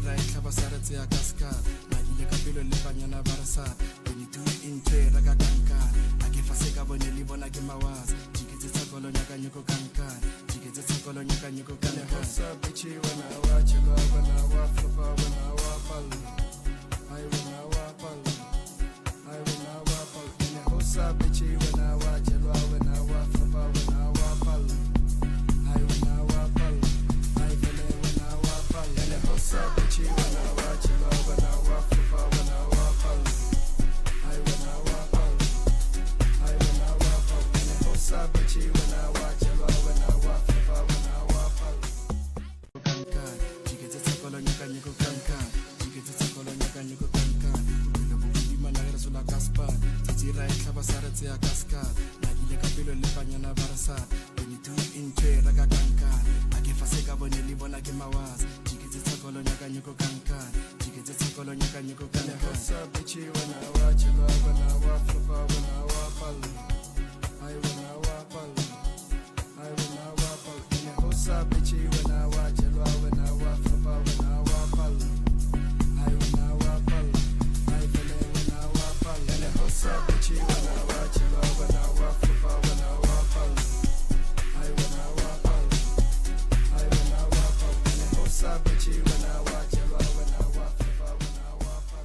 tira e tlhaba sa re tseya ka sekala madile ka pelo le banyana ba re sala 22 inche ra ka kankana a ke fa se ka bone le bona ke mawaza diketse tsa kolonya ka nyoko kankana diketse tsa kolonya ka nyoko kankana hosa bitchy when I watch you when I walk flipper when I walk all I when I walk all I when I walk all in the hosa bitchy when I watch you when I walk flipper when I walk all I when I walk all I when I walk all in the hosa bitchy when I watch you when I walk flipper when I walk all I when I walk all I when I walk all in the hosa bitchy when I watch you when I walk flipper when I walk all kankan diketse tsa kolonya ka nyoko kankan diketse tsa kolonya ka nyoko kankan kupela bobedi managere sola kaspar tsira e tlhaba sa re tseya ka sekala nadile ka pelo le banyana ba re sala 22 inche ra ka kankan a ke fa se ka bone le bona ke mawaza diketse tsa kolonya ka nyoko kankan diketse tsa kolonya ka nyoko kankan hosa bitchy when I watch you when I walk flipper when I walk all I when I walk all I when I walk all in the hosa bitchy when I watch you when I walk flipper when I walk all I when I walk all I when I walk all in the hosa bitchy when I watch you when I walk flipper when I walk all I when I walk all I when I walk all in the hosa bitchy when I watch you when I walk flipper when I walk all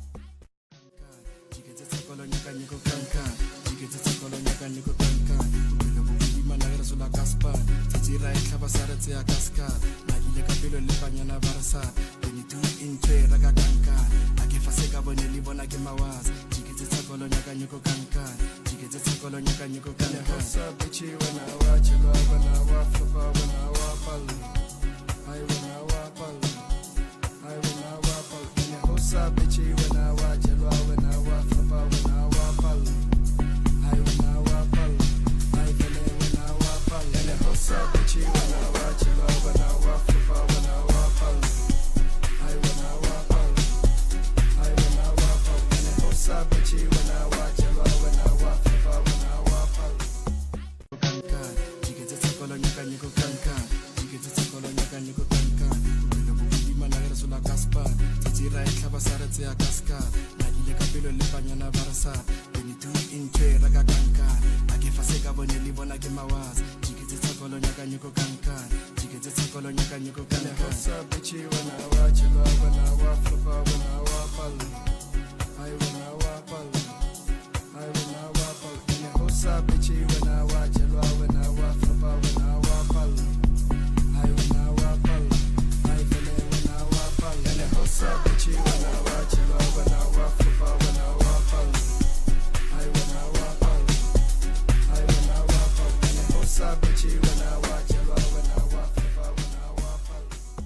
diketse tsa kolonya ka nyoko kankan diketse tsa kolonya ka nyoko kankan kupela bobedi managere sola kaspar tsira e tlhaba sa re tseya ka sekala nadile ka pelo le banyana ba re sala 22 inche ra ka kankan a ke fa se ka bone le bona ke mawaza diketse tsa kolonya ka nyoko kankan diketse tsa kolonya ka nyoko kankan hosa bitchy when I watch you when I walk flipper when I walk all I when I walk all I when I walk all in the hosa bitchy when I watch you when I walk flipper when I walk all I when I walk all I when I walk all in the hosa bitchy when I watch you when I walk flipper when I walk all I when I walk all I when I walk all in the hosa bitchy when I watch you when I walk flipper when I walk all kankan diketse tsa kolonya ka nyoko kankan diketse tsa kolonya ka nyoko kankan kupela bobedi managere sola kaspar tsira e tlhaba sa re tseya ka sekala nadile ka pelo le banyana ba re sala 22 inche ra ka kankan a ke fa se ka bone le bona ke mawaza diketse tsa kolonya ka nyoko kankan diketse tsa kolonya ka nyoko kankan hosa bitchy when I watch you when I walk flipper when I walk all I when I walk all I when I walk all in the hosa bitchy when I watch you when I walk flipper when I walk all I when I walk all I when I walk all in the hosa bitchy when I watch you when I walk flipper when I walk all I when I walk all I when I walk all in the hosa bitchy when I watch you when I walk flipper when I walk all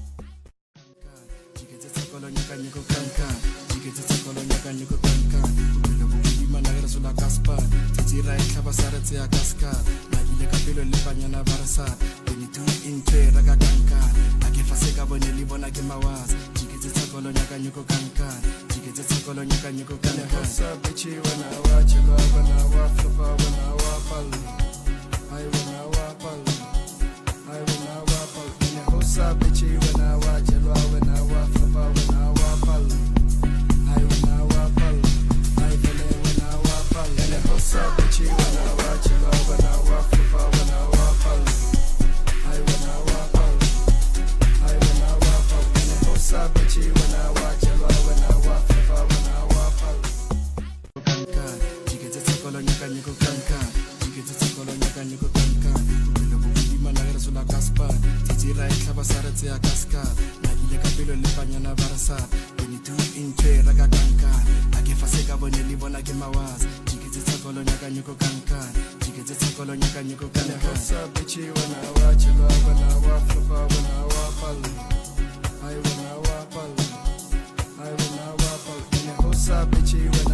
diketse tsa kolonya ka nyoko kankan diketse tsa kolonya ka nyoko kankan kupela bobedi managere sola kaspar tsira e tlhaba sa re tseya ka sekala nadile ka pelo le banyana ba re sala 22 inche ra ka kankan a ke fa se ka bone le bona ke mawaza diketse tsa kolonya ka nyoko kankan diketse tsa kolonya ka nyoko kankan hosa bitchy when I watch you when I walk flipper when I walk all I when I walk all I when I walk all in the hosa bitchy when I watch you when I walk flipper when I walk all I when I walk all I when I walk all in the hosa bitchy when I watch you when I walk flipper when I walk all I when I walk all I when I walk all in the hosa bitchy when I watch you when I walk flipper when I walk all kankan diketse tsa kolonya ka nyoko kankan diketse tsa kolonya ka nyoko kankan kupela bobedi managere sola kaspar tsira e tlhaba sa re tseya ka sekala nadile ka pelo le banyana ba re sala 22 inche ra ka kankan a ke fa se ka bone le bona ke mawaza diketse tsa kolonya ka nyoko kankan diketse tsa kolonya ka nyoko kankan hosa bitchy when I watch you when I walk flipper when I walk all I when I walk all I when I walk all in the hosa bitchy when